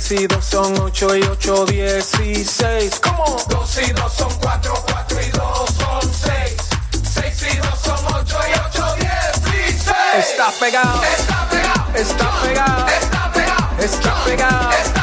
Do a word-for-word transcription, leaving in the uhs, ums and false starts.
Seis y dos son ocho y ocho, dieciséis. ¿Cómo? Dos y dos son cuatro, cuatro y dos son seis. Seis y dos son ocho y ocho, dieciséis. Está pegado, está pegado, está pegado, está pegado, está pegado.